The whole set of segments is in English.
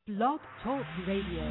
Blog Talk Radio.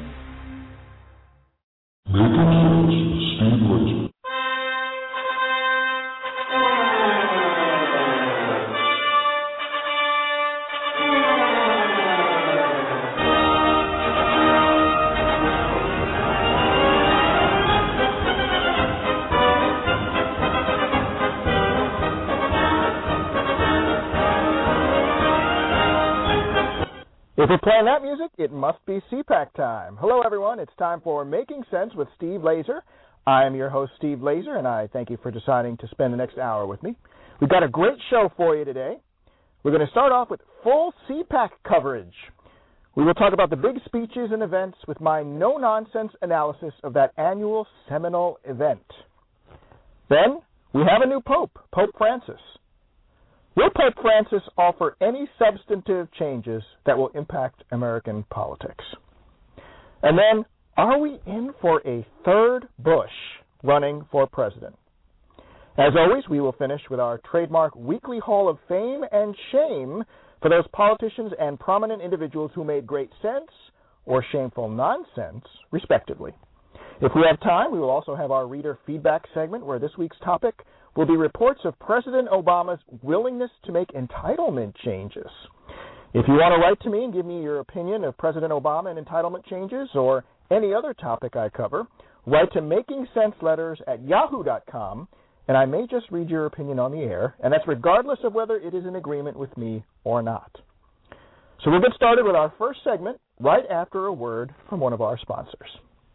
If we're playing that music, it must be CPAC time. Hello, everyone. It's time for Making Sense with Steve Laser. I am your host, Steve Laser, and I thank you for deciding to spend the next hour with me. We've got a great show for you today. We're going to start off with full CPAC coverage. We will talk about the big speeches and events with my no-nonsense analysis of that annual seminal event. Then, we have a new Pope, Pope Francis. Will Pope Francis offer any substantive changes that will impact American politics? And then, are we in for a third Bush running for president? As always, we will finish with our trademark weekly Hall of Fame and Shame for those politicians and prominent individuals who made great sense or shameful nonsense, respectively. If we have time, we will also have our reader feedback segment where this week's topic will be reports of President Obama's willingness to make entitlement changes. If you want to write to me and give me your opinion of President Obama and entitlement changes or any other topic I cover, write to makingsenseletters@yahoo.com, and I may just read your opinion on the air, and that's regardless of whether it is in agreement with me or not. So we'll get started with our first segment right after a word from one of our sponsors.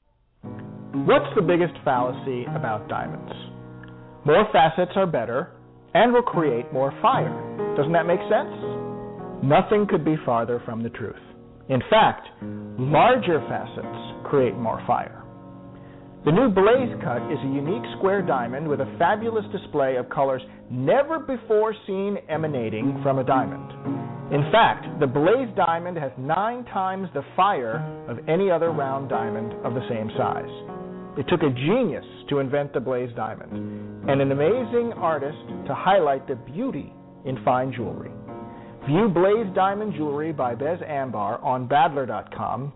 What's the biggest fallacy about diamonds? More facets are better and will create more fire. Doesn't that make sense? Nothing could be farther from the truth. In fact, larger facets create more fire. The new Blaze Cut is a unique square diamond with a fabulous display of colors never before seen emanating from a diamond. In fact, the Blaze Diamond has 9 times the fire of any other round diamond of the same size. It took a genius to invent the Blaze Diamond and an amazing artist to highlight the beauty in fine jewelry. View Blaze Diamond Jewelry by Bez Ambar on Badler.com,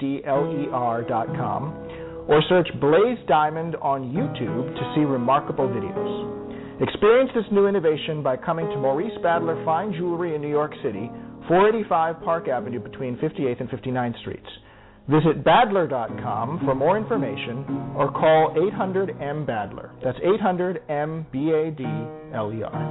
BADLER.com, or search Blaze Diamond on YouTube to see remarkable videos. Experience this new innovation by coming to Maurice Badler Fine Jewelry in New York City, 485 Park Avenue between 58th and 59th Streets. Visit Badler.com for more information or call 800-M-BADLER. That's 800-M-BADLER.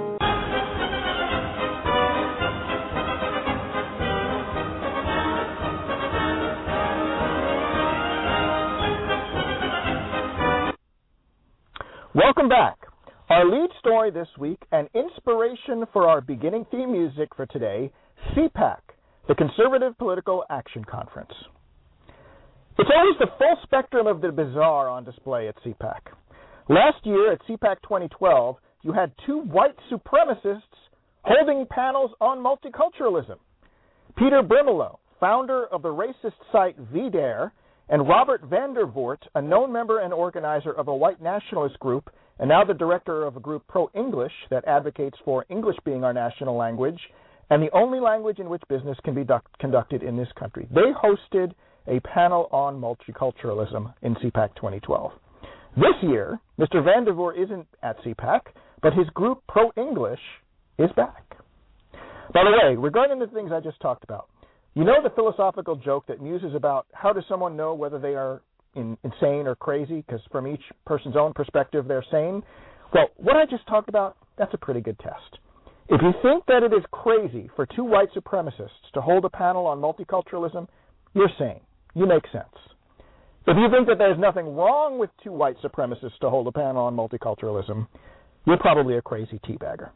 Welcome back. Our lead story this week, and inspiration for our beginning theme music for today, CPAC, the Conservative Political Action Conference. It's always the full spectrum of the bizarre on display at CPAC. Last year at CPAC 2012, you had 2 white supremacists holding panels on multiculturalism. Peter Brimelow, founder of the racist site VDare, and Robert Vandervoort, a known member and organizer of a white nationalist group and now the director of a group pro-English that advocates for English being our national language and the only language in which business can be conducted in this country. They hosted a panel on multiculturalism in CPAC 2012. This year, Mr. Vandervoort isn't at CPAC, but his group pro-English is back. By the way, regarding the things I just talked about, you know the philosophical joke that muses about how does someone know whether they are insane or crazy, because from each person's own perspective they're sane? Well, what I just talked about, that's a pretty good test. If you think that it is crazy for 2 white supremacists to hold a panel on multiculturalism, you're sane. You make sense. If you think that there's nothing wrong with 2 white supremacists to hold a panel on multiculturalism, you're probably a crazy teabagger.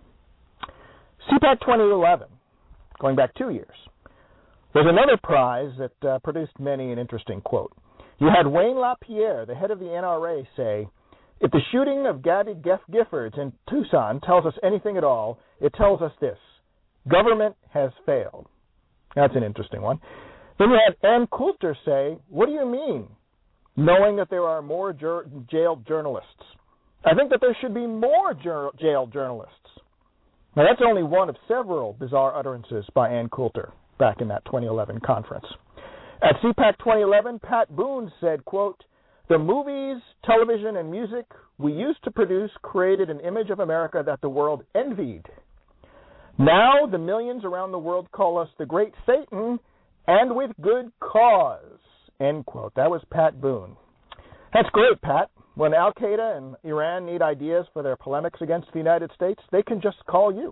CPAC 2011, going back 2 years, was another prize that produced many an interesting quote. You had Wayne LaPierre, the head of the NRA, say, "If the shooting of Gabby Giffords in Tucson tells us anything at all, it tells us this: government has failed." That's an interesting one. Then you had Ann Coulter say, "What do you mean, knowing that there are more jailed journalists? I think that there should be more jailed journalists." Now, that's only one of several bizarre utterances by Ann Coulter back in that 2011 conference. At CPAC 2011, Pat Boone said, quote, "The movies, television, and music we used to produce created an image of America that the world envied. Now the millions around the world call us the Great Satan, and with good cause," end quote. That was Pat Boone. That's great, Pat. When Al-Qaeda and Iran need ideas for their polemics against the United States, they can just call you.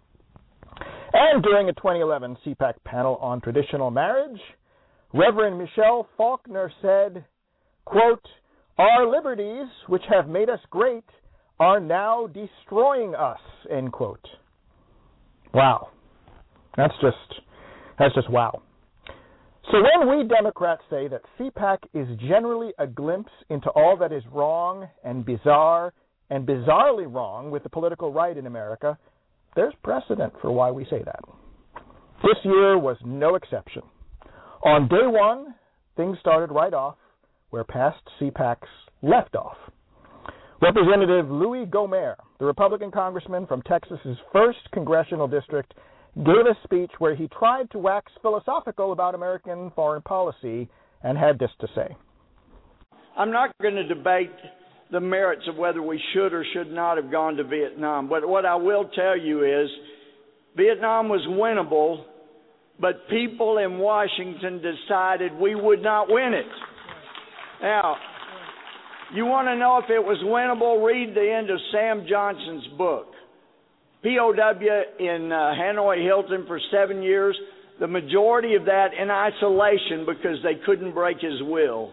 And during a 2011 CPAC panel on traditional marriage, Reverend Michelle Faulkner said, quote, "Our liberties, which have made us great, are now destroying us," end quote. Wow. That's just wow. So when we Democrats say that CPAC is generally a glimpse into all that is wrong and bizarre and bizarrely wrong with the political right in America, there's precedent for why we say that. This year was no exception. On day one, things started right off where past CPACs left off. Representative Louis Gohmert, the Republican congressman from Texas's 1st Congressional District, gave a speech where he tried to wax philosophical about American foreign policy and had this to say. "I'm not going to debate the merits of whether we should or should not have gone to Vietnam, but what I will tell you is Vietnam was winnable, but people in Washington decided we would not win it." Now, you want to know if it was winnable? Read the end of Sam Johnson's book. POW in Hanoi Hilton for 7 years, the majority of that in isolation because they couldn't break his will.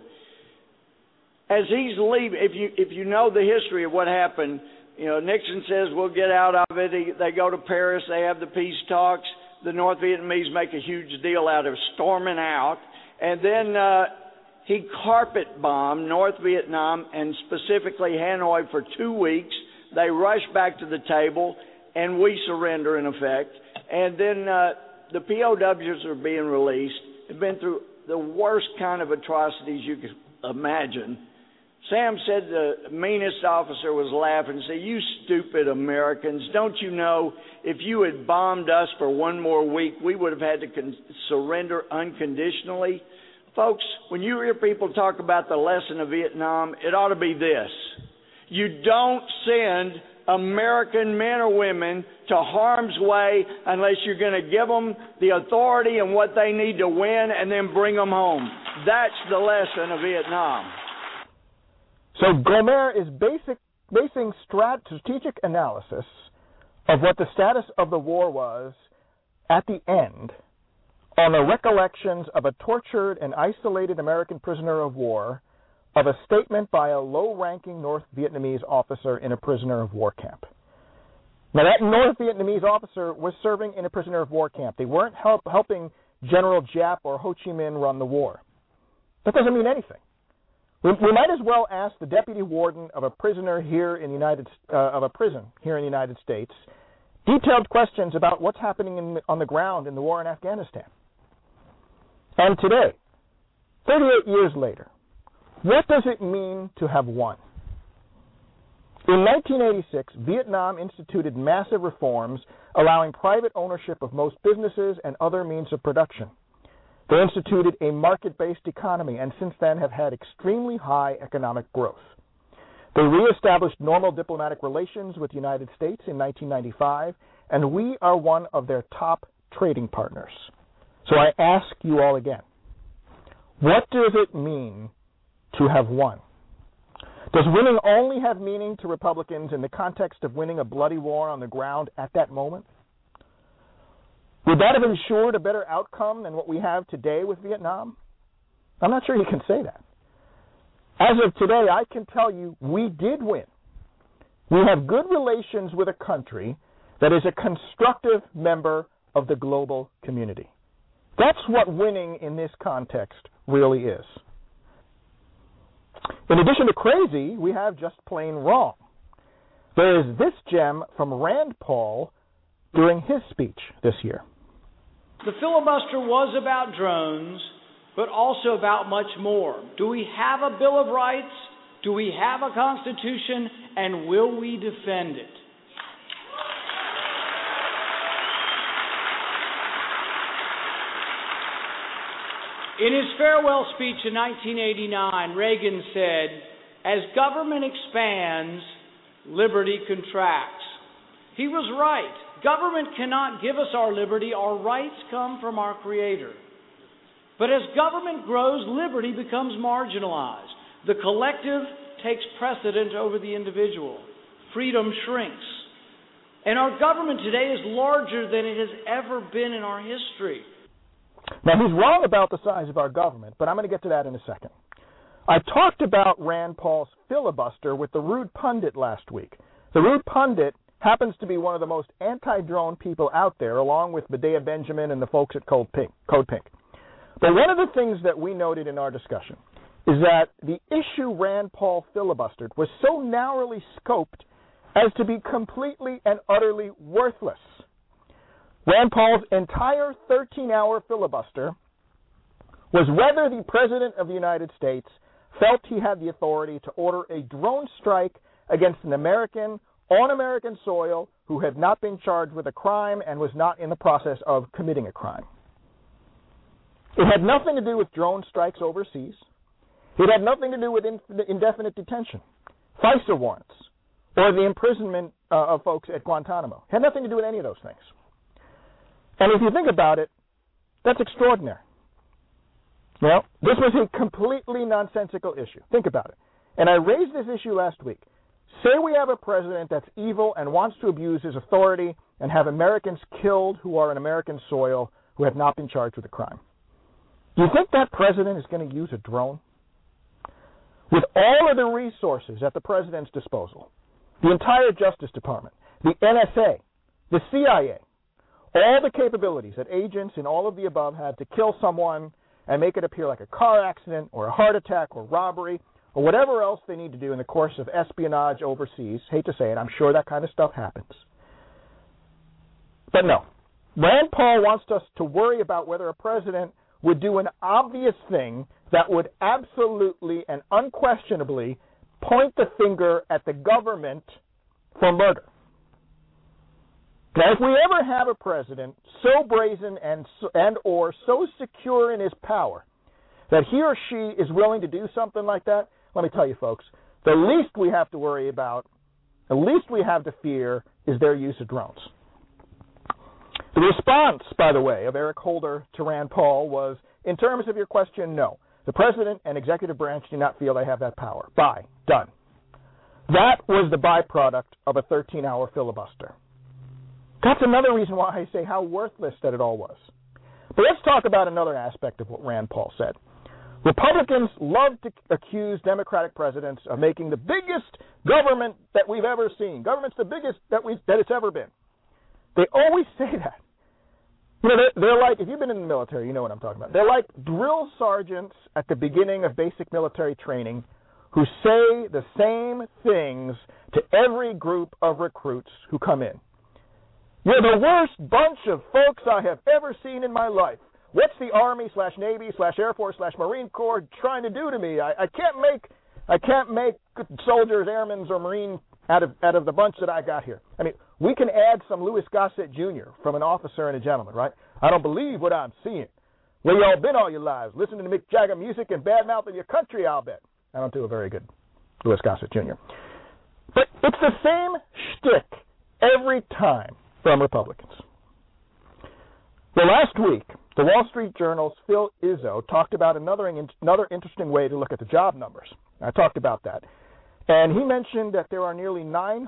As he's leaving, if you know the history of what happened, Nixon says we'll get out of it. They go to Paris, they have the peace talks. The North Vietnamese make a huge deal out of storming out, and then he carpet bombed North Vietnam and specifically Hanoi for 2 weeks. They rush back to the table, and we surrender in effect. And then the POWs are being released. They've been through the worst kind of atrocities you could imagine. Sam said the meanest officer was laughing and said, "You stupid Americans, don't you know if you had bombed us for 1 more week, we would have had to surrender unconditionally?" Folks, when you hear people talk about the lesson of Vietnam, it ought to be this: you don't send American men or women to harm's way unless you're going to give them the authority and what they need to win and then bring them home. That's the lesson of Vietnam. So Gohmert is basing strategic analysis of what the status of the war was at the end on the recollections of a tortured and isolated American prisoner of war of a statement by a low-ranking North Vietnamese officer in a prisoner of war camp. Now, that North Vietnamese officer was serving in a prisoner of war camp. They weren't helping General Giap or Ho Chi Minh run the war. That doesn't mean anything. We might as well ask the deputy warden of a prisoner here in the prison here in the United States detailed questions about what's happening on the ground in the war in Afghanistan. And today, 38 years later, what does it mean to have won? In 1986, Vietnam instituted massive reforms allowing private ownership of most businesses and other means of production. They instituted a market-based economy and since then have had extremely high economic growth. They reestablished normal diplomatic relations with the United States in 1995, and we are one of their top trading partners. So I ask you all again, what does it mean to have won? Does winning only have meaning to Republicans in the context of winning a bloody war on the ground at that moment? Would that have ensured a better outcome than what we have today with Vietnam? I'm not sure you can say that. As of today, I can tell you we did win. We have good relations with a country that is a constructive member of the global community. That's what winning in this context really is. In addition to crazy, we have just plain wrong. There is this gem from Rand Paul during his speech this year. The filibuster was about drones, but also about much more. Do we have a Bill of Rights? Do we have a Constitution? And will we defend it? In his farewell speech in 1989, Reagan said, "As government expands, liberty contracts." He was right. Government cannot give us our liberty. Our rights come from our Creator. But as government grows, liberty becomes marginalized. The collective takes precedent over the individual. Freedom shrinks. And our government today is larger than it has ever been in our history. Now, he's wrong about the size of our government, but I'm going to get to that in a second. I talked about Rand Paul's filibuster with the Rude Pundit last week. The Rude Pundit happens to be one of the most anti-drone people out there, along with Medea Benjamin and the folks at Code Pink. But one of the things that we noted in our discussion is that the issue Rand Paul filibustered was so narrowly scoped as to be completely and utterly worthless. Rand Paul's entire 13-hour filibuster was whether the President of the United States felt he had the authority to order a drone strike against an American on American soil who had not been charged with a crime and was not in the process of committing a crime. It had nothing to do with drone strikes overseas. It had nothing to do with indefinite detention, FISA warrants, or the imprisonment of folks at Guantanamo. It had nothing to do with any of those things. And if you think about it, that's extraordinary. Well, this was a completely nonsensical issue. Think about it. And I raised this issue last week. Say we have a president that's evil and wants to abuse his authority and have Americans killed who are on American soil who have not been charged with a crime. Do you think that president is going to use a drone? With all of the resources at the president's disposal, the entire Justice Department, the NSA, the CIA, all the capabilities that agents in all of the above had to kill someone and make it appear like a car accident or a heart attack or robbery or whatever else they need to do in the course of espionage overseas. Hate to say it, I'm sure that kind of stuff happens. But no, Rand Paul wants us to worry about whether a president would do an obvious thing that would absolutely and unquestionably point the finger at the government for murder. Now, if we ever have a president so brazen and or so secure in his power that he or she is willing to do something like that, let me tell you, folks, the least we have to worry about, the least we have to fear is their use of drones. The response, by the way, of Eric Holder to Rand Paul was, in terms of your question, no. The president and executive branch do not feel they have that power. Bye. Done. That was the byproduct of a 13-hour filibuster. That's another reason why I say how worthless that it all was. But let's talk about another aspect of what Rand Paul said. Republicans love to accuse Democratic presidents of making the biggest government that we've ever seen. Government's the biggest that it's ever been. They always say that. You know, they're like, if you've been in the military, you know what I'm talking about. They're like drill sergeants at the beginning of basic military training who say the same things to every group of recruits who come in. You're the worst bunch of folks I have ever seen in my life. What's the Army/Navy/Air Force/Marine Corps trying to do to me? I can't make soldiers, airmen, or Marine out of the bunch that I got here. I mean, we can add some Louis Gossett Jr. from an officer and a gentleman, right? I don't believe what I'm seeing. Where y'all been all your lives? Listening to Mick Jagger music and bad-mouthing your country, I'll bet. I don't do a very good Louis Gossett Jr. But it's the same shtick every time from Republicans. Well, last week, the Wall Street Journal's Phil Izzo talked about another interesting way to look at the job numbers. I talked about that. And he mentioned that there are nearly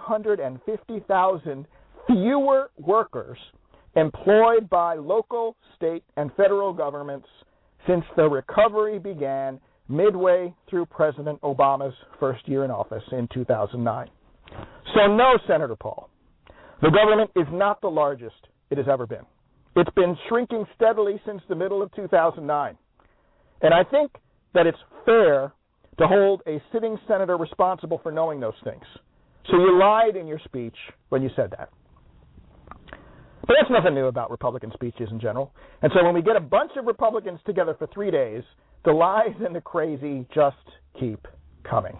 950,000 fewer workers employed by local, state, and federal governments since the recovery began midway through President Obama's first year in office in 2009. So no, Senator Paul, the government is not the largest it has ever been. It's been shrinking steadily since the middle of 2009. And I think that it's fair to hold a sitting senator responsible for knowing those things. So you lied in your speech when you said that. But that's nothing new about Republican speeches in general. And so when we get a bunch of Republicans together for 3 days, the lies and the crazy just keep coming.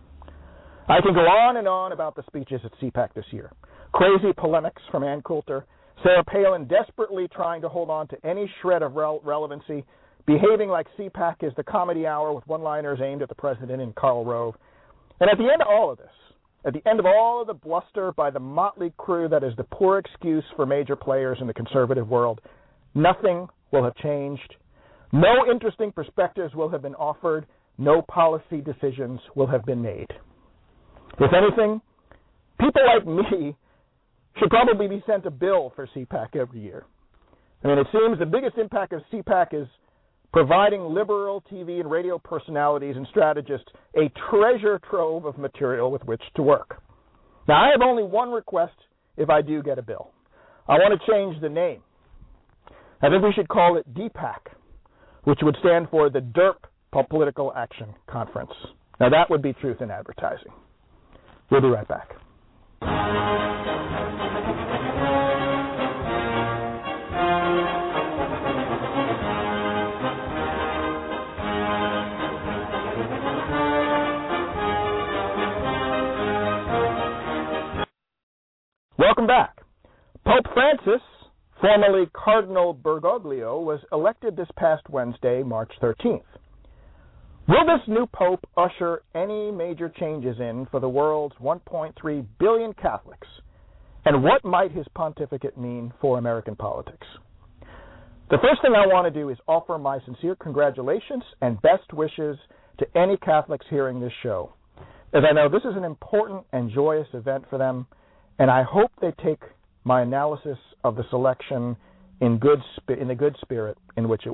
I can go on and on about the speeches at CPAC this year. Crazy polemics from Ann Coulter, Sarah Palin desperately trying to hold on to any shred of relevancy, behaving like CPAC is the comedy hour with one-liners aimed at the president and Karl Rove. And at the end of all of this, at the end of all of the bluster by the motley crew that is the poor excuse for major players in the conservative world, nothing will have changed. No interesting perspectives will have been offered. No policy decisions will have been made. If anything, people like me should probably be sent a bill for CPAC every year. I mean, it seems the biggest impact of CPAC is providing liberal TV and radio personalities and strategists a treasure trove of material with which to work. Now, I have only one request if I do get a bill. I want to change the name. I think we should call it DPAC, which would stand for the DERP Political Action Conference. Now, that would be truth in advertising. We'll be right back. Welcome back. Pope Francis, formerly Cardinal Bergoglio, was elected this past Wednesday, March 13th. Will this new pope usher any major changes in for the world's 1.3 billion Catholics? And what might his pontificate mean for American politics? The first thing I want to do is offer my sincere congratulations and best wishes to any Catholics hearing this show, as I know this is an important and joyous event for them, and I hope they take my analysis of the selection in the good spirit in which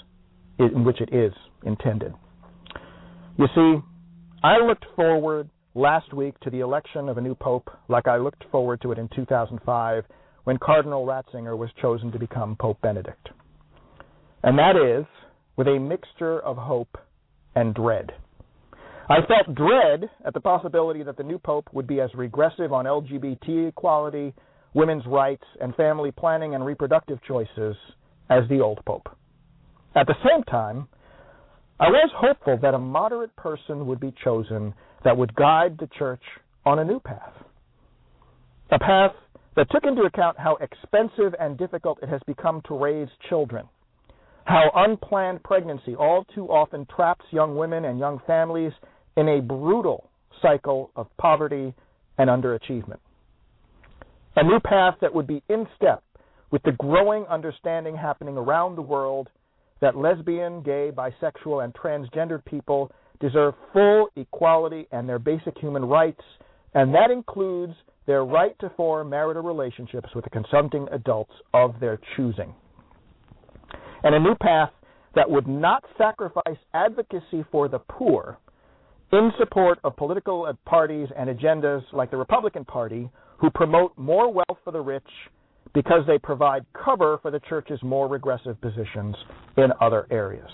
it is intended. You see, I looked forward last week to the election of a new pope like I looked forward to it in 2005 when Cardinal Ratzinger was chosen to become Pope Benedict. And that is with a mixture of hope and dread. I felt dread at the possibility that the new pope would be as regressive on LGBT equality, women's rights, and family planning and reproductive choices as the old pope. At the same time, I was hopeful that a moderate person would be chosen that would guide the church on a new path. A path that took into account how expensive and difficult it has become to raise children, how unplanned pregnancy all too often traps young women and young families in a brutal cycle of poverty and underachievement. A new path that would be in step with the growing understanding happening around the world that lesbian, gay, bisexual, and transgendered people deserve full equality and their basic human rights, and that includes their right to form marital relationships with the consenting adults of their choosing. And a new path that would not sacrifice advocacy for the poor in support of political parties and agendas like the Republican Party, who promote more wealth for the rich because they provide cover for the church's more regressive positions in other areas.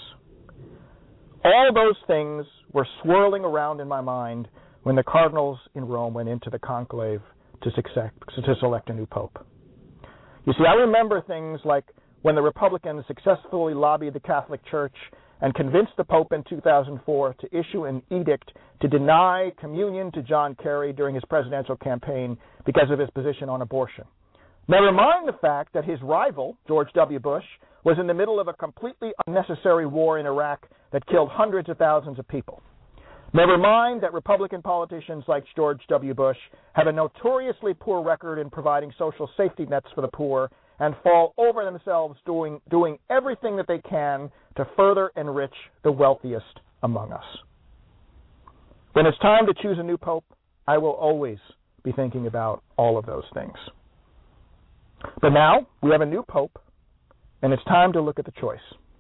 All those things were swirling around in my mind when the cardinals in Rome went into the conclave to select a new pope. You see, I remember things like when the Republicans successfully lobbied the Catholic Church and convinced the Pope in 2004 to issue an edict to deny communion to John Kerry during his presidential campaign because of his position on abortion. Never mind the fact that his rival, George W. Bush, was in the middle of a completely unnecessary war in Iraq that killed hundreds of thousands of people. Never mind that Republican politicians like George W. Bush have a notoriously poor record in providing social safety nets for the poor and fall over themselves doing everything that they can to further enrich the wealthiest among us. When it's time to choose a new pope, I will always be thinking about all of those things. But now we have a new pope, and it's time to look at the choice.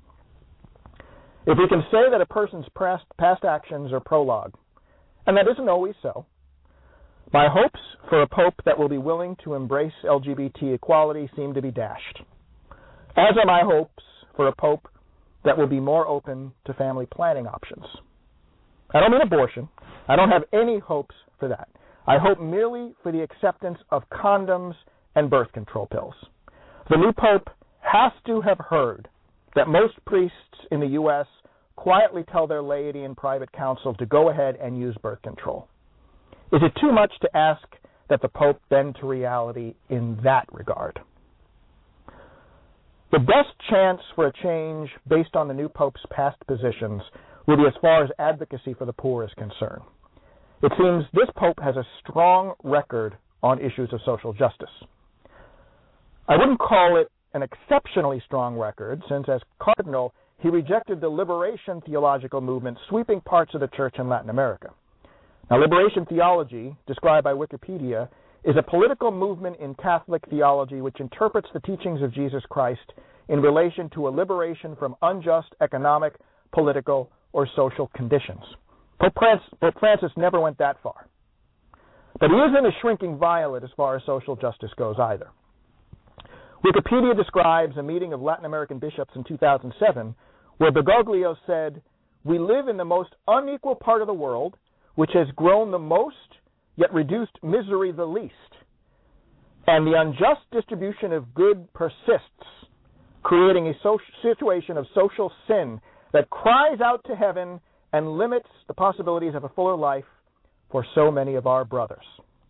If we can say that a person's past actions are prologue, and that isn't always so, my hopes for a pope that will be willing to embrace LGBT equality seem to be dashed, as are my hopes for a pope that will be more open to family planning options. I don't mean abortion. I don't have any hopes for that. I hope merely for the acceptance of condoms and birth control pills. The new pope has to have heard that most priests in the U.S. quietly tell their laity in private counsel to go ahead and use birth control. Is it too much to ask that the Pope bend to reality in that regard? The best chance for a change based on the new Pope's past positions will be as far as advocacy for the poor is concerned. It seems this Pope has a strong record on issues of social justice. I wouldn't call it an exceptionally strong record, since as cardinal, he rejected the liberation theological movement sweeping parts of the church in Latin America. Now, liberation theology, described by Wikipedia, is a political movement in Catholic theology which interprets the teachings of Jesus Christ in relation to a liberation from unjust economic, political, or social conditions. Pope Francis never went that far. But he isn't a shrinking violet as far as social justice goes either. Wikipedia describes a meeting of Latin American bishops in 2007 where Bergoglio said, "We live in the most unequal part of the world, which has grown the most, yet reduced misery the least. And the unjust distribution of good persists, creating a situation of social sin that cries out to heaven and limits the possibilities of a fuller life for so many of our brothers."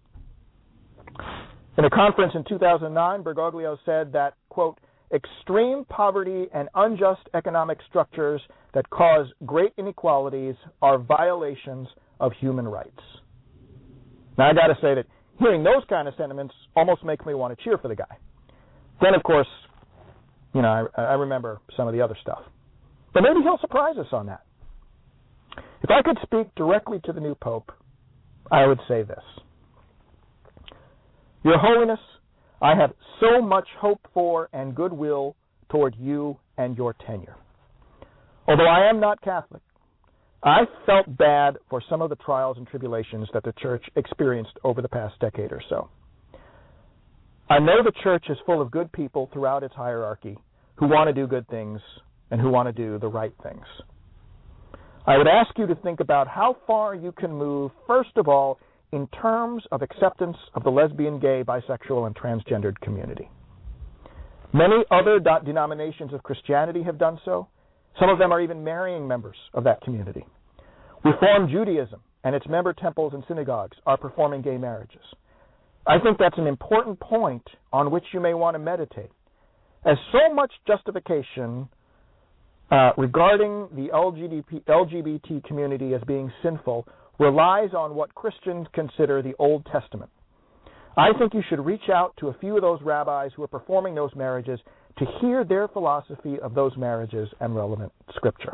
In a conference in 2009, Bergoglio said that, quote, "extreme poverty and unjust economic structures that cause great inequalities are violations of human rights." Now, I got to say that hearing those kind of sentiments almost makes me want to cheer for the guy. Then, of course, I remember some of the other stuff. But maybe he'll surprise us on that. If I could speak directly to the new Pope, I would say this. Your Holiness, I have so much hope for and goodwill toward you and your tenure. Although I am not Catholic, I felt bad for some of the trials and tribulations that the Church experienced over the past decade or so. I know the Church is full of good people throughout its hierarchy who want to do good things and who want to do the right things. I would ask you to think about how far you can move, first of all, in terms of acceptance of the lesbian, gay, bisexual, and transgendered community. Many other denominations of Christianity have done so. Some of them are even marrying members of that community. Reform Judaism and its member temples and synagogues are performing gay marriages. I think that's an important point on which you may want to meditate, as so much justification regarding the LGBT community as being sinful relies on what Christians consider the Old Testament. I think you should reach out to a few of those rabbis who are performing those marriages to hear their philosophy of those marriages and relevant scripture.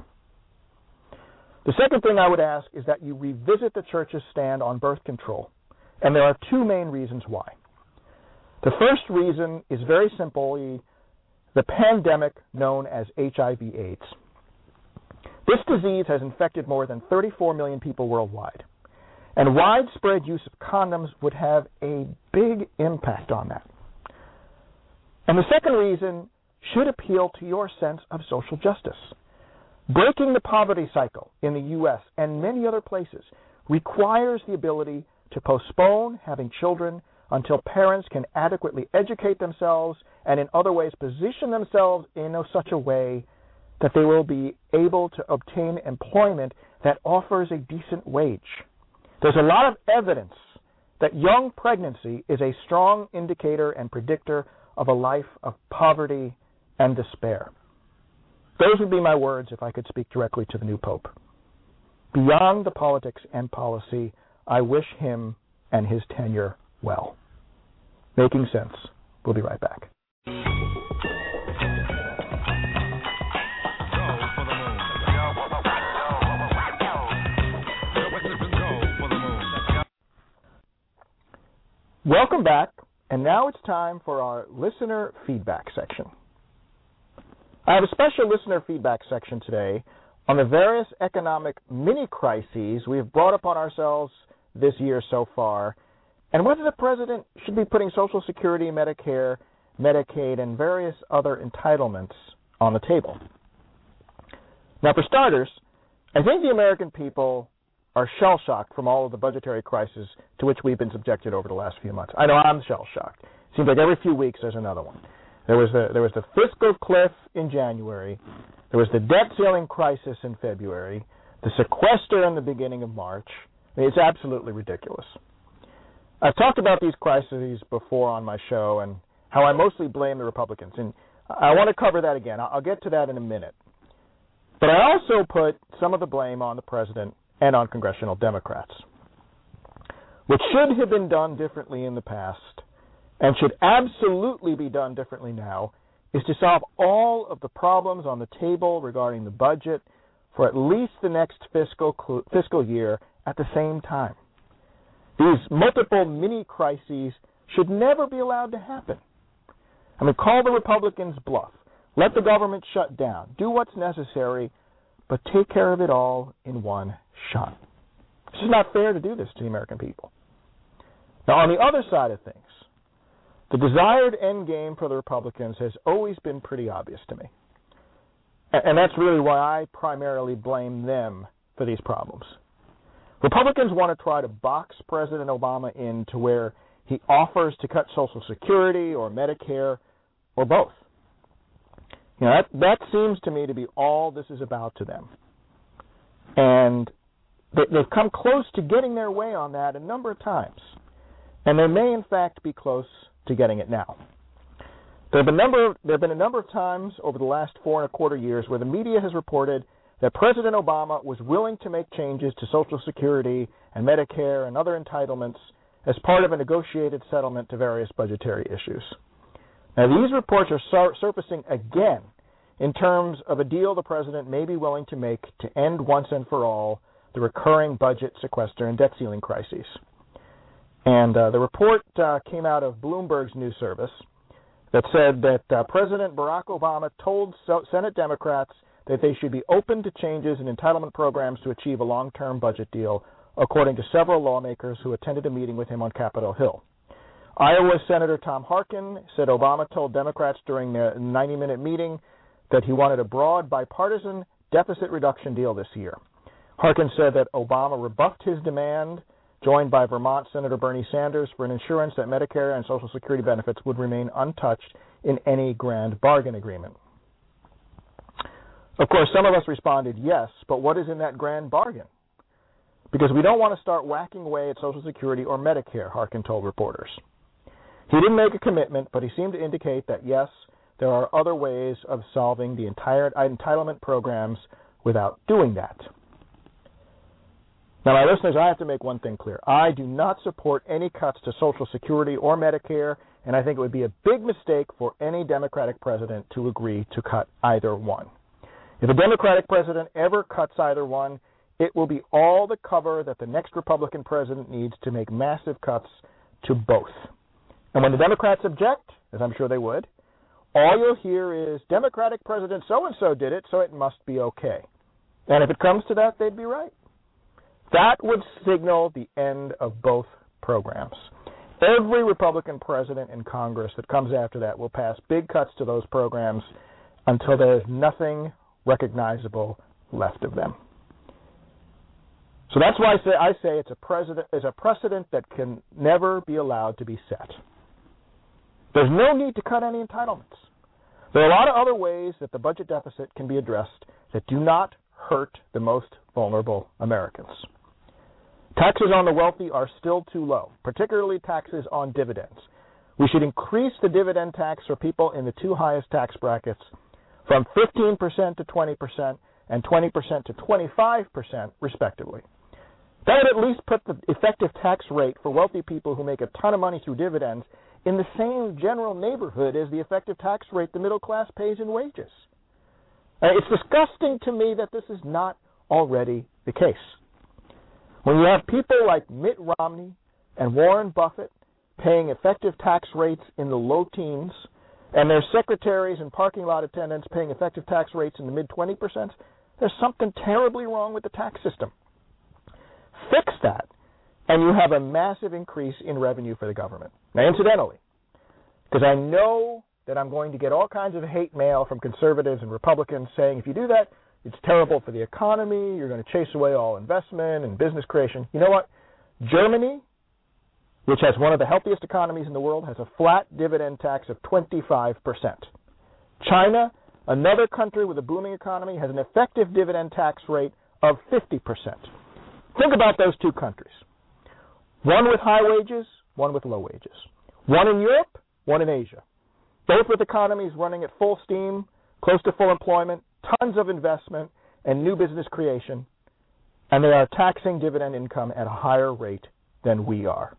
The second thing I would ask is that you revisit the Church's stand on birth control, and there are two main reasons why. The first reason is very simply the pandemic known as HIV/AIDS. This disease has infected more than 34 million people worldwide, and widespread use of condoms would have a big impact on that. And the second reason should appeal to your sense of social justice. Breaking the poverty cycle in the U.S. and many other places requires the ability to postpone having children until parents can adequately educate themselves and in other ways position themselves in such a way that they will be able to obtain employment that offers a decent wage. There's a lot of evidence that young pregnancy is a strong indicator and predictor of a life of poverty and despair. Those would be my words if I could speak directly to the new Pope. Beyond the politics and policy, I wish him and his tenure well. Making sense. We'll be right back. Welcome back, and now it's time for our listener feedback section. I have a special listener feedback section today on the various economic mini-crises we have brought upon ourselves this year so far, and whether the President should be putting Social Security, Medicare, Medicaid, and various other entitlements on the table. Now, for starters, I think the American people are shell-shocked from all of the budgetary crises to which we've been subjected over the last few months. I know I'm shell-shocked. It seems like every few weeks there's another one. There was the fiscal cliff in January. There was the debt ceiling crisis in February. The sequester in the beginning of March. I mean, it's absolutely ridiculous. I've talked about these crises before on my show and how I mostly blame the Republicans. And I want to cover that again. I'll get to that in a minute. But I also put some of the blame on the president and on congressional Democrats. What should have been done differently in the past and should absolutely be done differently now is to solve all of the problems on the table regarding the budget for at least the next fiscal year at the same time. These multiple mini-crises should never be allowed to happen. I mean, call the Republicans bluff. Let the government shut down. Do what's necessary, but take care of it all in one shot. It's just not fair to do this to the American people. Now, on the other side of things, the desired end game for the Republicans has always been pretty obvious to me. And that's really why I primarily blame them for these problems. Republicans want to try to box President Obama into where he offers to cut Social Security or Medicare or both. You know, that seems to me to be all this is about to them. And they've come close to getting their way on that a number of times. And they may, in fact, be close to getting it now. There have been a number of times over the last 4.25 years where the media has reported that President Obama was willing to make changes to Social Security and Medicare and other entitlements as part of a negotiated settlement to various budgetary issues. Now, these reports are surfacing again in terms of a deal the president may be willing to make to end once and for all the recurring budget sequester and debt ceiling crises. And the report came out of Bloomberg's news service that said that President Barack Obama told Senate Democrats that they should be open to changes in entitlement programs to achieve a long-term budget deal, according to several lawmakers who attended a meeting with him on Capitol Hill. Iowa Senator Tom Harkin said Obama told Democrats during the 90-minute meeting that he wanted a broad bipartisan deficit reduction deal this year. Harkin said that Obama rebuffed his demand, joined by Vermont Senator Bernie Sanders, for an assurance that Medicare and Social Security benefits would remain untouched in any grand bargain agreement. Of course, some of us responded, yes, but what is in that grand bargain? Because we don't want to start whacking away at Social Security or Medicare, Harkin told reporters. He didn't make a commitment, but he seemed to indicate that, yes, there are other ways of solving the entire entitlement programs without doing that. Now, my listeners, I have to make one thing clear. I do not support any cuts to Social Security or Medicare, and I think it would be a big mistake for any Democratic president to agree to cut either one. If a Democratic president ever cuts either one, it will be all the cover that the next Republican president needs to make massive cuts to both. And when the Democrats object, as I'm sure they would, all you'll hear is Democratic President so-and-so did it, so it must be okay. And if it comes to that, they'd be right. That would signal the end of both programs. Every Republican president in Congress that comes after that will pass big cuts to those programs until there is nothing recognizable left of them. So that's why I say it's a precedent that can never be allowed to be set. There's no need to cut any entitlements. There are a lot of other ways that the budget deficit can be addressed that do not hurt the most vulnerable Americans. Taxes on the wealthy are still too low, particularly taxes on dividends. We should increase the dividend tax for people in the two highest tax brackets from 15% to 20% and 20% to 25%, respectively. That would at least put the effective tax rate for wealthy people who make a ton of money through dividends in the same general neighborhood as the effective tax rate the middle class pays in wages. It's disgusting to me that this is not already the case. When you have people like Mitt Romney and Warren Buffett paying effective tax rates in the low teens, and their secretaries and parking lot attendants paying effective tax rates in the mid-20%, there's something terribly wrong with the tax system. Fix that, and you have a massive increase in revenue for the government. Now, incidentally, because I know that I'm going to get all kinds of hate mail from conservatives and Republicans saying if you do that, it's terrible for the economy, you're going to chase away all investment and business creation. You know what? Germany, which has one of the healthiest economies in the world, has a flat dividend tax of 25%. China, another country with a booming economy, has an effective dividend tax rate of 50%. Think about those two countries. One with high wages, one with low wages. One in Europe, one in Asia. both with economies running at full steam, close to full employment, tons of investment, and new business creation, and they are taxing dividend income at a higher rate than we are.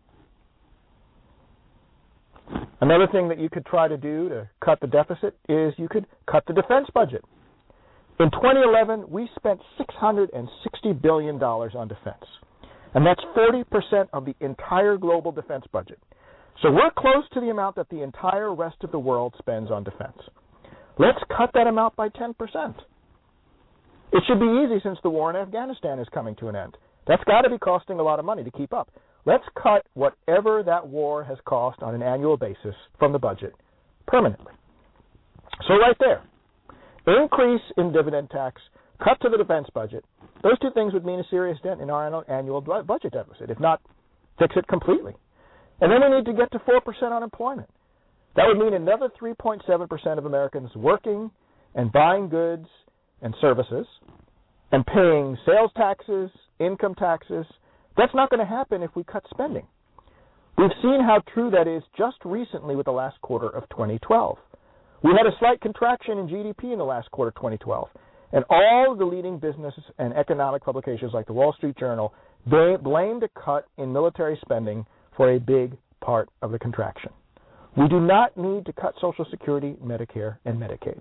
Another thing that you could try to do to cut the deficit is you could cut the defense budget. In 2011, we spent $660 billion on defense, and that's 40% of the entire global defense budget. So we're close to the amount that the entire rest of the world spends on defense. Let's cut that amount by 10%. It should be easy since the war in Afghanistan is coming to an end. That's got to be costing a lot of money to keep up. Let's cut whatever that war has cost on an annual basis from the budget permanently. So right there, increase in dividend tax, cut to the defense budget. Those two things would mean a serious dent in our annual budget deficit, if not fix it completely. And then we need to get to 4% unemployment. That would mean another 3.7% of Americans working and buying goods and services and paying sales taxes, income taxes. That's not going to happen if we cut spending. We've seen how true that is just recently with the last quarter of 2012. We had a slight contraction in GDP in the last quarter of 2012, and all of the leading business and economic publications like the Wall Street Journal, they blamed a cut in military spending for a big part of the contraction. We do not need to cut Social Security, Medicare, and Medicaid.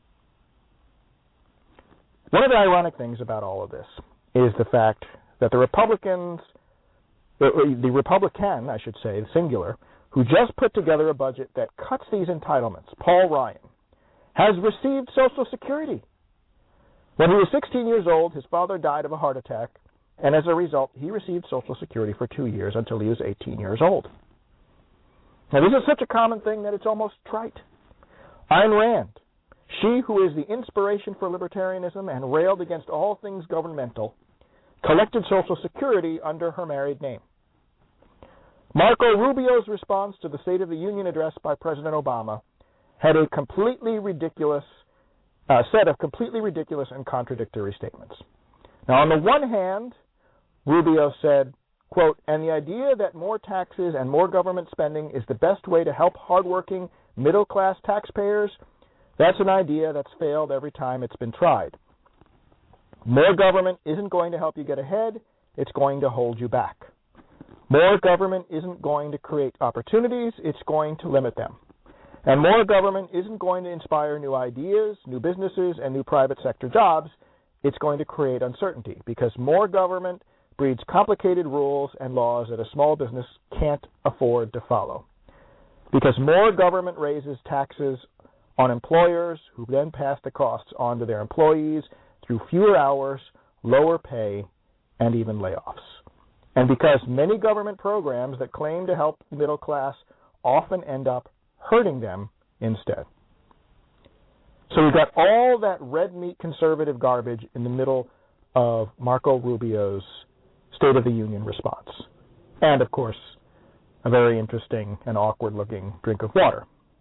One of the ironic things about all of this is the fact that the Republican, I should say, singular, who just put together a budget that cuts these entitlements, Paul Ryan, has received Social Security. When he was 16 years old, his father died of a heart attack, and as a result, he received Social Security for 2 years until he was 18 years old. Now, this is such a common thing that it's almost trite. Ayn Rand, she who is the inspiration for libertarianism and railed against all things governmental, collected Social Security under her married name. Marco Rubio's response to the State of the Union address by President Obama had a completely ridiculous set of completely ridiculous and contradictory statements. Now, on the one hand, Rubio said, quote, and the idea that more taxes and more government spending is the best way to help hardworking, middle-class taxpayers, that's an idea that's failed every time it's been tried. More government isn't going to help you get ahead, it's going to hold you back. More government isn't going to create opportunities, it's going to limit them. And more government isn't going to inspire new ideas, new businesses, and new private sector jobs, it's going to create uncertainty, because more government breeds complicated rules and laws that a small business can't afford to follow. Because more government raises taxes on employers who then pass the costs on to their employees through fewer hours, lower pay, and even layoffs. And because many government programs that claim to help the middle class often end up hurting them instead. So we've got all that red meat conservative garbage in the middle of Marco Rubio's State of the Union response. And, of course, a very interesting and awkward-looking drink of water.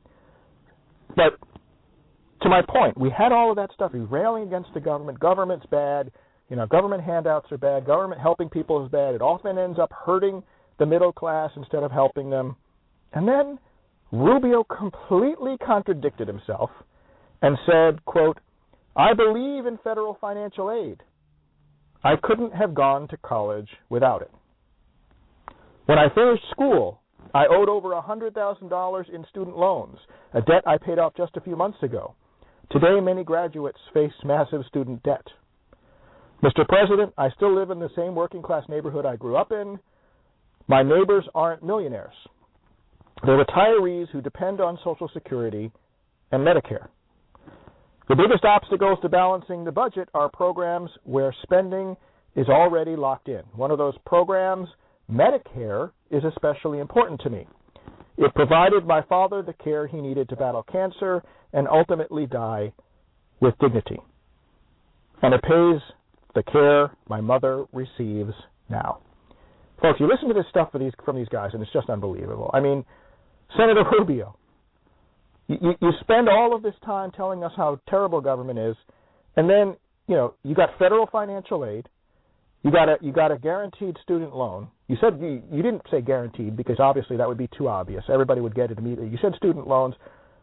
But to my point, we had all of that stuff. We're railing against the government. Government's bad. Government handouts are bad. Government helping people is bad. It often ends up hurting the middle class instead of helping them. And then Rubio completely contradicted himself and said, quote, I believe in federal financial aid. I couldn't have gone to college without it. When I finished school, I owed over $100,000 in student loans, a debt I paid off just a few months ago. Today, many graduates face massive student debt. Mr. President, I still live in the same working-class neighborhood I grew up in. My neighbors aren't millionaires. They're retirees who depend on Social Security and Medicare. The biggest obstacles to balancing the budget are programs where spending is already locked in. One of those programs, Medicare, is especially important to me. It provided my father the care he needed to battle cancer and ultimately die with dignity. And it pays the care my mother receives now. Folks, you listen to this stuff from these guys, and it's just unbelievable. I mean, Senator Rubio, you spend all of this time telling us how terrible government is, and then, you got federal financial aid, you got a guaranteed student loan. You said you didn't say guaranteed because obviously that would be too obvious. Everybody would get it immediately. You said student loans,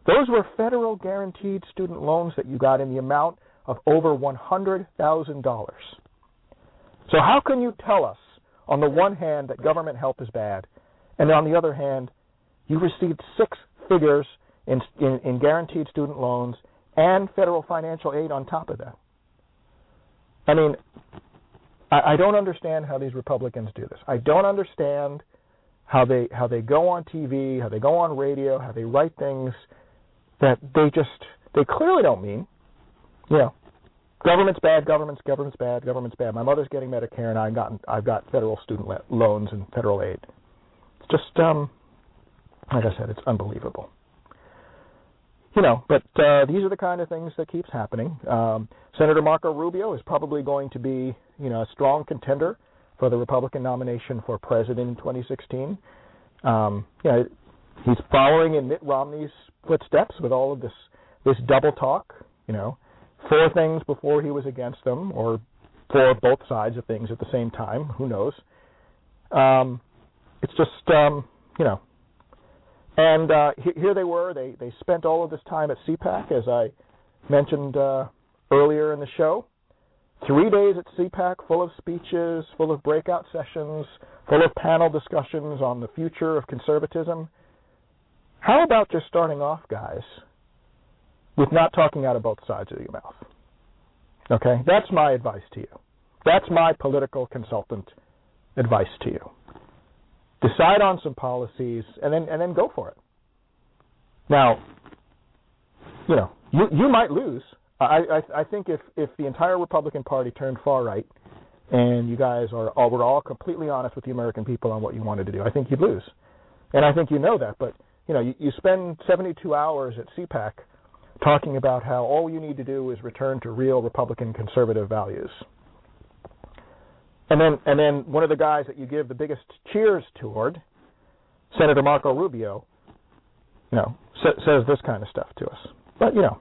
Those were federal guaranteed student loans that you got in the amount of over $100,000. So how can you tell us, on the one hand, that government help is bad, and on the other hand, you received six figures in guaranteed student loans and federal financial aid on top of that? I mean, I don't understand how these Republicans do this. I don't understand how they go on TV, how they go on radio, how they write things that they clearly don't mean. You know, government's bad, government's bad, government's bad. My mother's getting Medicare, and I've got federal student loans and federal aid. It's just like I said, it's unbelievable. You know, but these are the kind of things that keeps happening. Senator Marco Rubio is probably going to be, you know, a strong contender for the Republican nomination for president in 2016. You know, he's following in Mitt Romney's footsteps with all of this double talk. You know, for things before he was against them, or for both sides of things at the same time. Who knows? It's just, you know. And here they were. They spent all of this time at CPAC, as I mentioned earlier in the show. 3 days at CPAC, full of speeches, full of breakout sessions, full of panel discussions on the future of conservatism. How about just starting off, guys, with not talking out of both sides of your mouth? Okay? That's my advice to you. That's my political consultant advice to you. Decide on some policies and then go for it. Now, you know, you might lose. I think if the entire Republican Party turned far right and you guys were all completely honest with the American people on what you wanted to do, I think you'd lose. And I think you know that. But, you know, you spend 72 hours at CPAC talking about how all you need to do is return to real Republican conservative values. And then one of the guys that you give the biggest cheers toward, Senator Marco Rubio, you know, says this kind of stuff to us. But, you know,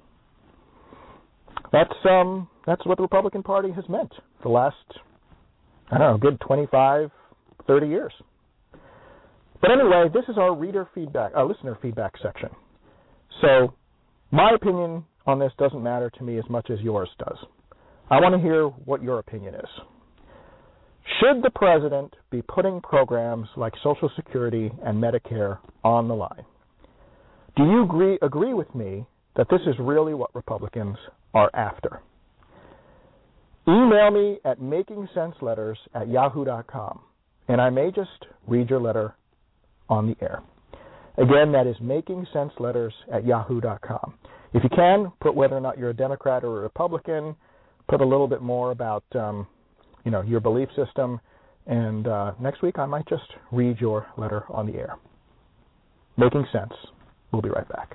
that's what the Republican Party has meant the last, I don't know, good 25, 30 years. But anyway, this is our listener feedback section. So my opinion on this doesn't matter to me as much as yours does. I want to hear what your opinion is. Should the president be putting programs like Social Security and Medicare on the line? Do you agree with me that this is really what Republicans are after? Email me at makingcenseletters@yahoo.com, and I may just read your letter on the air. Again, that is makingcenseletters@yahoo.com. If you can, put whether or not you're a Democrat or a Republican, put a little bit more about you know, your belief system, and next week I might just read your letter on the air. Making Sense. We'll be right back.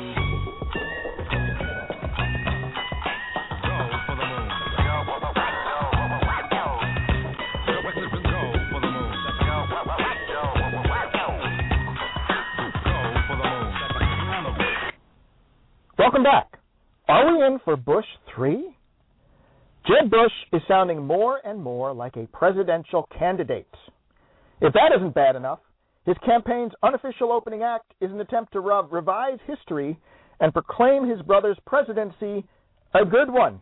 Welcome back. Are we in for Bush 3? Jeb Bush is sounding more and more like a presidential candidate. If that isn't bad enough, his campaign's unofficial opening act is an attempt to revise history and proclaim his brother's presidency a good one.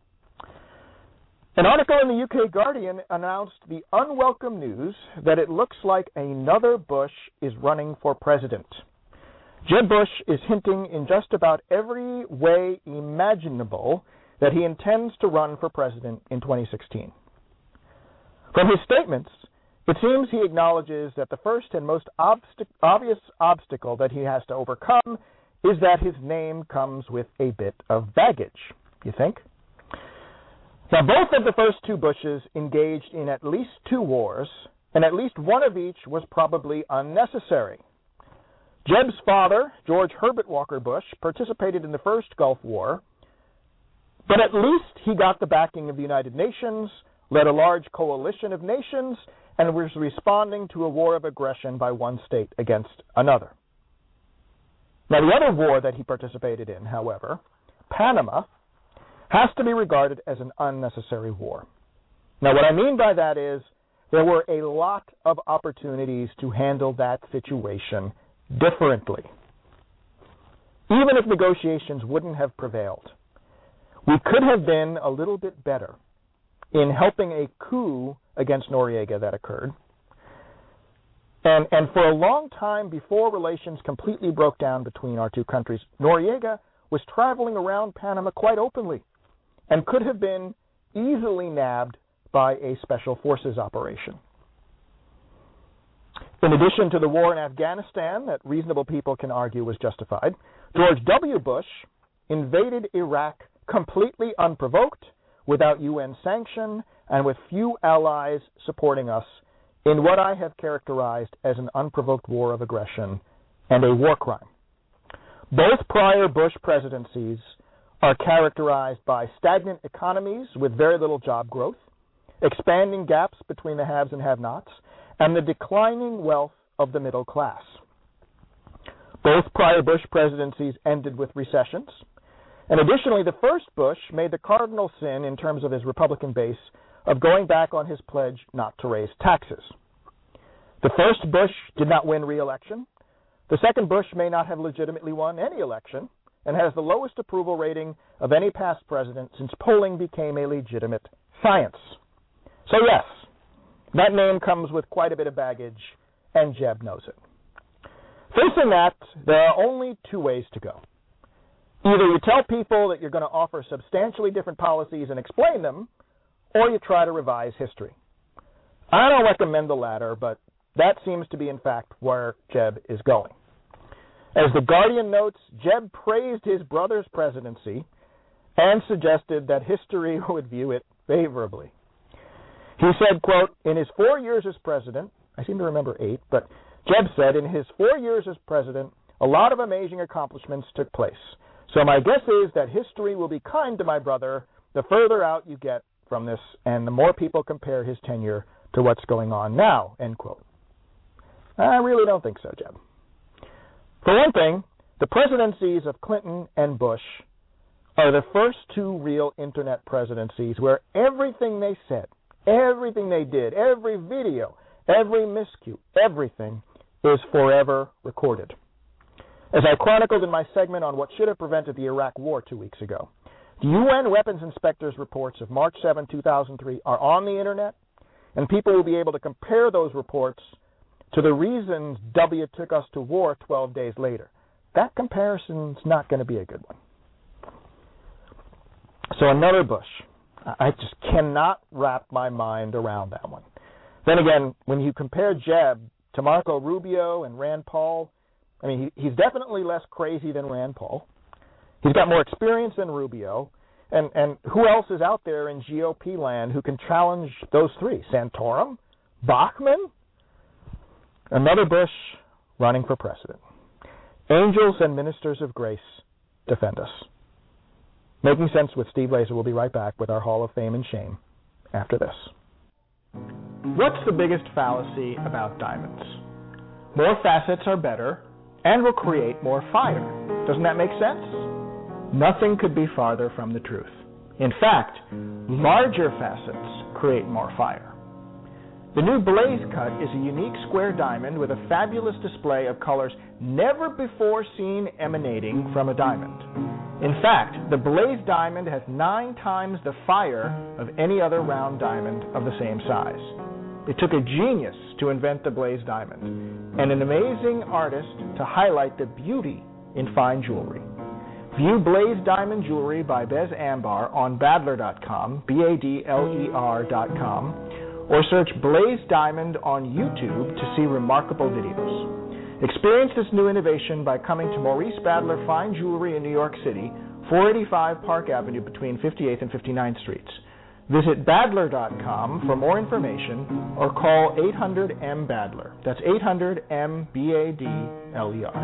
An article in the UK Guardian announced the unwelcome news that it looks like another Bush is running for president. Jeb Bush is hinting in just about every way imaginable that he intends to run for president in 2016. From his statements, it seems he acknowledges that the first and most obvious obstacle that he has to overcome is that his name comes with a bit of baggage. You think? Now, both of the first two Bushes engaged in at least 2 wars, and at least one of each was probably unnecessary. Jeb's father, George Herbert Walker Bush, participated in the first Gulf War, but at least he got the backing of the United Nations, led a large coalition of nations, and was responding to a war of aggression by one state against another. Now, the other war that he participated in, however, Panama, has to be regarded as an unnecessary war. Now, what I mean by that is there were a lot of opportunities to handle that situation differently. even if negotiations wouldn't have prevailed. We could have been a little bit better in helping a coup against Noriega that occurred. And for a long time before relations completely broke down between our two countries, Noriega was traveling around Panama quite openly and could have been easily nabbed by a special forces operation. In addition to the war in Afghanistan that reasonable people can argue was justified, George W. Bush invaded Iraq completely unprovoked, without UN sanction, and with few allies supporting us in what I have characterized as an unprovoked war of aggression and a war crime. Both prior Bush presidencies are characterized by stagnant economies with very little job growth, expanding gaps between the haves and have-nots, and the declining wealth of the middle class. Both prior Bush presidencies ended with recessions. And additionally, the first Bush made the cardinal sin in terms of his Republican base of going back on his pledge not to raise taxes. The first Bush did not win re-election. The second Bush may not have legitimately won any election and has the lowest approval rating of any past president since polling became a legitimate science. So yes, that name comes with quite a bit of baggage, and Jeb knows it. Facing that, there are only two ways to go. Either you tell people that you're going to offer substantially different policies and explain them, or you try to revise history. I don't recommend the latter, but that seems to be, in fact, where Jeb is going. As The Guardian notes, Jeb praised his brother's presidency and suggested that history would view it favorably. He said, quote, in his 4 years as president, I seem to remember 8, but Jeb said, in his 4 years as president, a lot of amazing accomplishments took place. So my guess is that history will be kind to my brother the further out you get from this and the more people compare his tenure to what's going on now, end quote. I really don't think so, Jeb. For one thing, the presidencies of Clinton and Bush are the first two real internet presidencies where everything they said, everything they did, every video, every miscue, everything is forever recorded. As I chronicled in my segment on what should have prevented the Iraq War 2 weeks ago, the UN Weapons Inspector's reports of March 7, 2003 are on the internet, and people will be able to compare those reports to the reasons W took us to war 12 days later. That comparison's not going to be a good one. So another Bush. I just cannot wrap my mind around that one. Then again, when you compare Jeb to Marco Rubio and Rand Paul, I mean, he's definitely less crazy than Rand Paul. He's got more experience than Rubio. And who else is out there in GOP land who can challenge those three? Santorum? Bachmann? Another Bush running for president. Angels and ministers of grace defend us. Making Sense with Steve Laser. We'll be right back with our Hall of Fame and Shame after this. What's the biggest fallacy about diamonds? More facets are better and will create more fire. Doesn't that make sense? Nothing could be farther from the truth. In fact, larger facets create more fire. The new Blaze Cut is a unique square diamond with a fabulous display of colors never before seen emanating from a diamond. In fact, the Blaze Diamond has 9 times the fire of any other round diamond of the same size. It took a genius to invent the Blaze Diamond and an amazing artist to highlight the beauty in fine jewelry. View Blaze Diamond Jewelry by Bez Ambar on Badler.com, BADLER.com, or search Blaze Diamond on YouTube to see remarkable videos. Experience this new innovation by coming to Maurice Badler Fine Jewelry in New York City, 485 Park Avenue between 58th and 59th Streets. Visit Badler.com for more information or call 800-M-BADLER. That's 800-M-BADLER.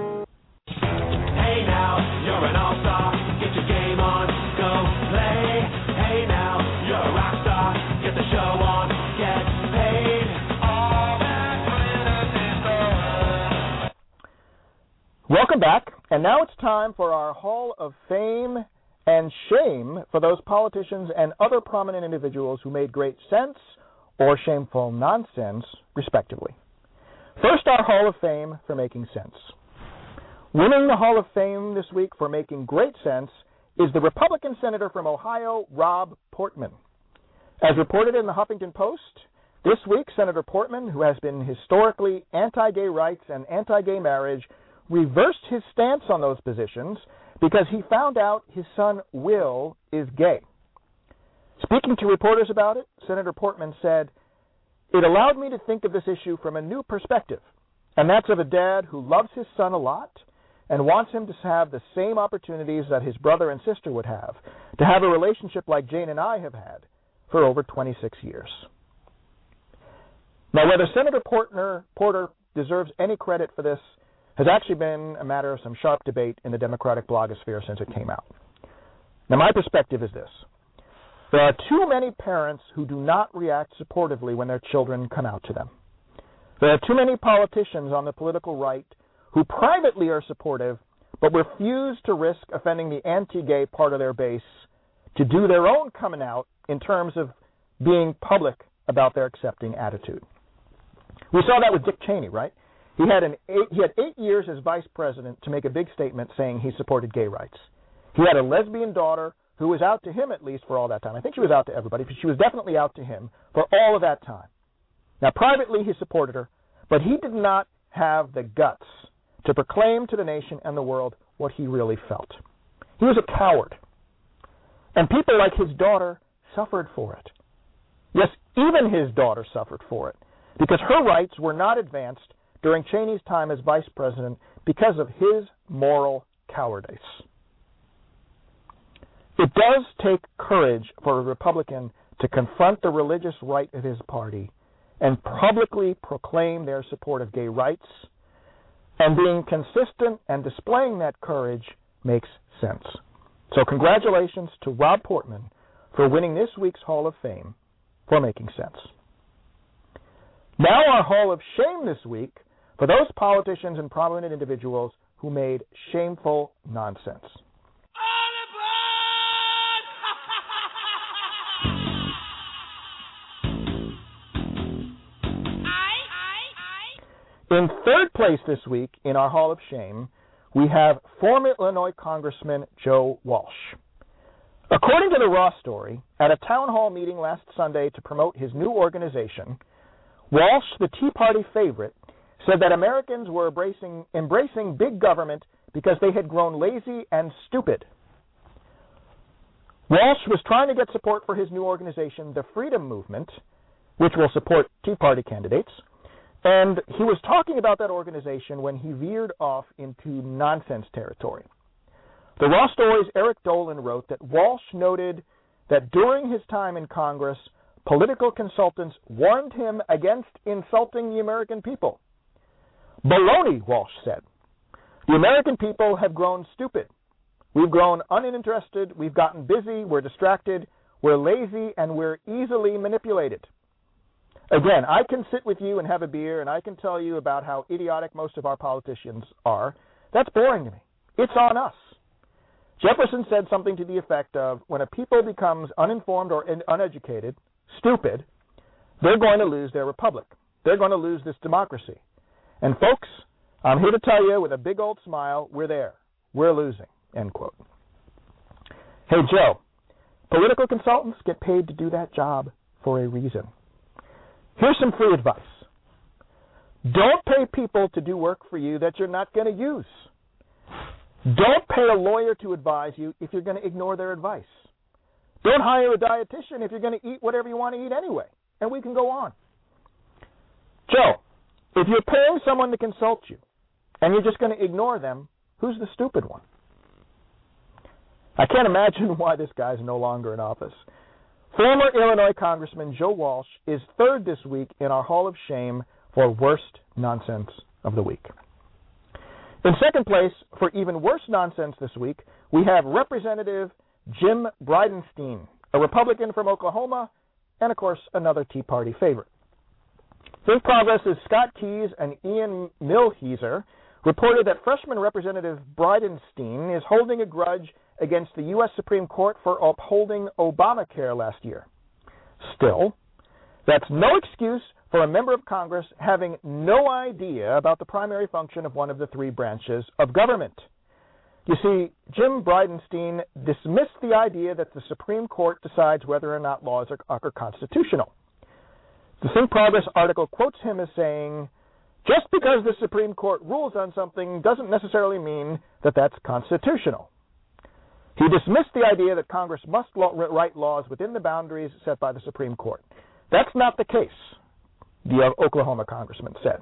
Hey now, you're an all-star. Get your game on, go play. Hey now, you're a rock star. Get the show on, get paid. All that glitters is gold. Welcome back, and now it's time for our Hall of Fame and Shame for those politicians and other prominent individuals who made great sense or shameful nonsense, respectively. First, our Hall of Fame for making sense. Winning the Hall of Fame this week for making great sense is the Republican senator from Ohio, Rob Portman. As reported in the Huffington Post, this week, Senator Portman, who has been historically anti-gay rights and anti-gay marriage, reversed his stance on those positions because he found out his son Will is gay. Speaking to reporters about it, Senator Portman said, "It allowed me to think of this issue from a new perspective, and that's of a dad who loves his son a lot and wants him to have the same opportunities that his brother and sister would have, to have a relationship like Jane and I have had for over 26 years. Now, whether Senator Porter deserves any credit for this has actually been a matter of some sharp debate in the Democratic blogosphere since it came out. Now, my perspective is this. There are too many parents who do not react supportively when their children come out to them. There are too many politicians on the political right who privately are supportive but refuse to risk offending the anti-gay part of their base to do their own coming out in terms of being public about their accepting attitude. We saw that with Dick Cheney, right? He had 8 years as vice president to make a big statement saying he supported gay rights. He had a lesbian daughter who was out to him at least for all that time. I think she was out to everybody, but she was definitely out to him for all of that time. Now, privately he supported her, but he did not have the guts to proclaim to the nation and the world what he really felt. He was a coward. And people like his daughter suffered for it. Yes, even his daughter suffered for it, because her rights were not advanced during Cheney's time as vice president because of his moral cowardice. It does take courage for a Republican to confront the religious right of his party and publicly proclaim their support of gay rights, and being consistent and displaying that courage makes sense. So congratulations to Rob Portman for winning this week's Hall of Fame for making sense. Now our Hall of Shame this week for those politicians and prominent individuals who made shameful nonsense. In third place this week in our Hall of Shame, we have former Illinois Congressman Joe Walsh. According to the Raw story, at a town hall meeting last Sunday to promote his new organization, Walsh, the Tea Party favorite, said that Americans were embracing big government because they had grown lazy and stupid. Walsh was trying to get support for his new organization, the Freedom Movement, which will support Tea Party candidates, and he was talking about that organization when he veered off into nonsense territory. The Raw Story's Eric Dolan wrote that Walsh noted that during his time in Congress, political consultants warned him against insulting the American people. Baloney, Walsh said. The American people have grown stupid. We've grown uninterested, we've gotten busy, we're distracted, we're lazy, and we're easily manipulated. Again, I can sit with you and have a beer, and I can tell you about how idiotic most of our politicians are. That's boring to me. It's on us. Jefferson said something to the effect of, when a people becomes uninformed or uneducated, stupid, they're going to lose their republic. They're going to lose this democracy. And folks, I'm here to tell you with a big old smile, we're there. We're losing, end quote. Hey, Joe, political consultants get paid to do that job for a reason. Here's some free advice. Don't pay people to do work for you that you're not going to use. Don't pay a lawyer to advise you if you're going to ignore their advice. Don't hire a dietitian if you're going to eat whatever you want to eat anyway. And we can go on. Joe, if you're paying someone to consult you and you're just going to ignore them, who's the stupid one? I can't imagine why this guy's no longer in office. Former Illinois Congressman Joe Walsh is third this week in our Hall of Shame for worst nonsense of the week. In second place, for even worse nonsense this week, we have Representative Jim Bridenstine, a Republican from Oklahoma, and, of course, another Tea Party favorite. Think Progress's Scott Keyes and Ian Milhiser reported that freshman Representative Bridenstine is holding a grudge against the U.S. Supreme Court for upholding Obamacare last year. Still, that's no excuse for a member of Congress having no idea about the primary function of one of the three branches of government. You see, Jim Bridenstine dismissed the idea that the Supreme Court decides whether or not laws are constitutional. The Think Progress article quotes him as saying, "Just because the Supreme Court rules on something doesn't necessarily mean that that's constitutional." He dismissed the idea that Congress must write laws within the boundaries set by the Supreme Court. That's not the case, the Oklahoma congressman said.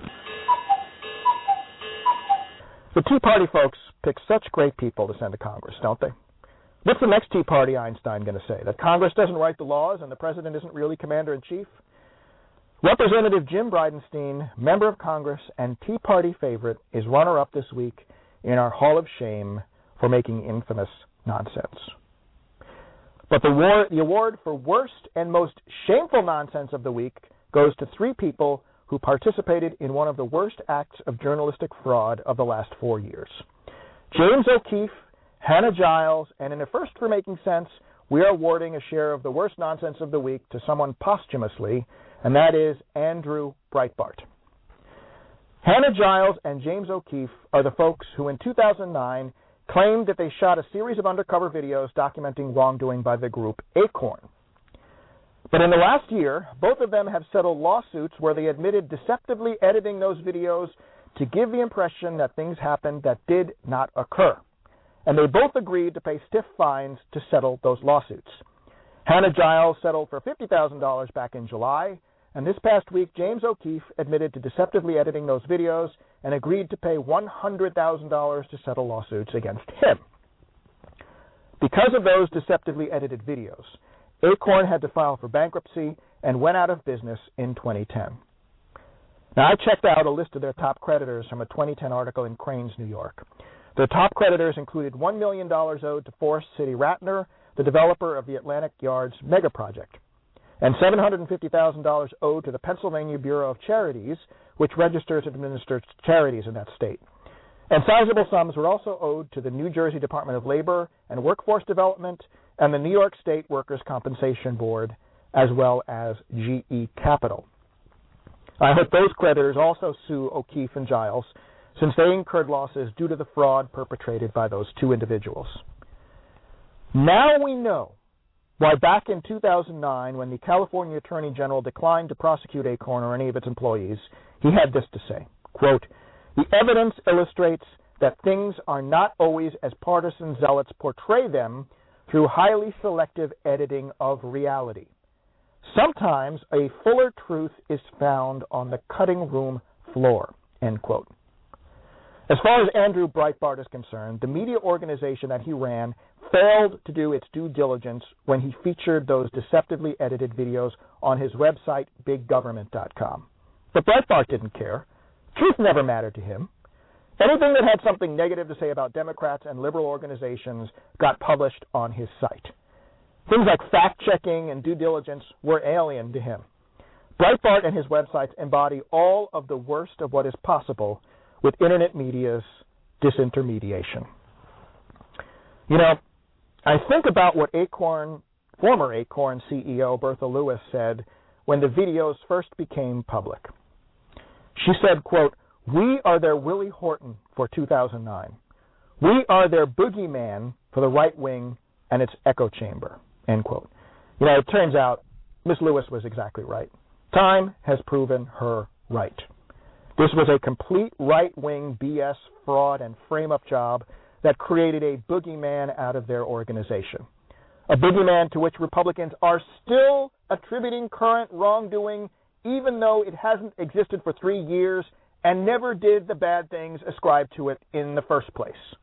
The Tea Party folks pick such great people to send to Congress, don't they? What's the next Tea Party Einstein going to say? That Congress doesn't write the laws and the president isn't really commander-in-chief? Representative Jim Bridenstine, member of Congress and Tea Party favorite, is runner-up this week in our Hall of Shame for making infamous nonsense. But the award for worst and most shameful nonsense of the week goes to three people who participated in one of the worst acts of journalistic fraud of the last 4 years. James O'Keefe, Hannah Giles, and in a first for making sense, we are awarding a share of the worst nonsense of the week to someone posthumously, and that is Andrew Breitbart. Hannah Giles and James O'Keefe are the folks who in 2009 claimed that they shot a series of undercover videos documenting wrongdoing by the group Acorn. But in the last year, both of them have settled lawsuits where they admitted deceptively editing those videos to give the impression that things happened that did not occur. And they both agreed to pay stiff fines to settle those lawsuits. Hannah Giles settled for $50,000 back in July, and this past week, James O'Keefe admitted to deceptively editing those videos and agreed to pay $100,000 to settle lawsuits against him. Because of those deceptively edited videos, Acorn had to file for bankruptcy and went out of business in 2010. Now, I checked out a list of their top creditors from a 2010 article in Crain's, New York. Their top creditors included $1 million owed to Forest City Ratner, the developer of the Atlantic Yards mega project, and $750,000 owed to the Pennsylvania Bureau of Charities, which registers and administers charities in that state. And sizable sums were also owed to the New Jersey Department of Labor and Workforce Development and the New York State Workers' Compensation Board, as well as GE Capital. I hope those creditors also sue O'Keefe and Giles, since they incurred losses due to the fraud perpetrated by those two individuals. Now we know why back in 2009, when the California Attorney General declined to prosecute Acorn or any of its employees, he had this to say, quote, "The evidence illustrates that things are not always as partisan zealots portray them through highly selective editing of reality. Sometimes a fuller truth is found on the cutting room floor," end quote. As far as Andrew Breitbart is concerned, the media organization that he ran failed to do its due diligence when he featured those deceptively edited videos on his website, biggovernment.com. But Breitbart didn't care. Truth never mattered to him. Anything that had something negative to say about Democrats and liberal organizations got published on his site. Things like fact-checking and due diligence were alien to him. Breitbart and his websites embody all of the worst of what is possible with Internet media's disintermediation. You know, I think about what former Acorn CEO Bertha Lewis said when the videos first became public. She said, quote, "We are their Willie Horton for 2009. We are their boogeyman for the right wing and its echo chamber," end quote. You know, it turns out Ms. Lewis was exactly right. Time has proven her right. This was a complete right-wing BS fraud and frame-up job that created a boogeyman out of their organization. A boogeyman to which Republicans are still attributing current wrongdoing, even though it hasn't existed for 3 years and never did the bad things ascribed to it in the first place.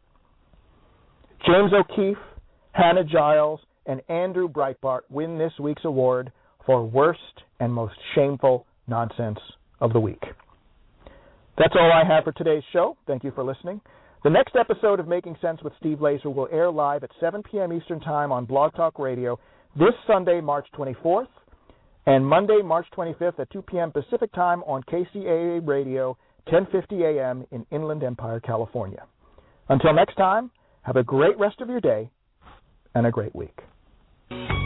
James O'Keefe, Hannah Giles, and Andrew Breitbart win this week's award for worst and most shameful nonsense of the week. That's all I have for today's show. Thank you for listening. The next episode of Making Sense with Steve Laser will air live at 7 p.m. Eastern Time on Blog Talk Radio this Sunday, March 24th, and Monday, March 25th at 2 p.m. Pacific Time on KCAA Radio, 1050 a.m. in Inland Empire, California. Until next time, have a great rest of your day and a great week.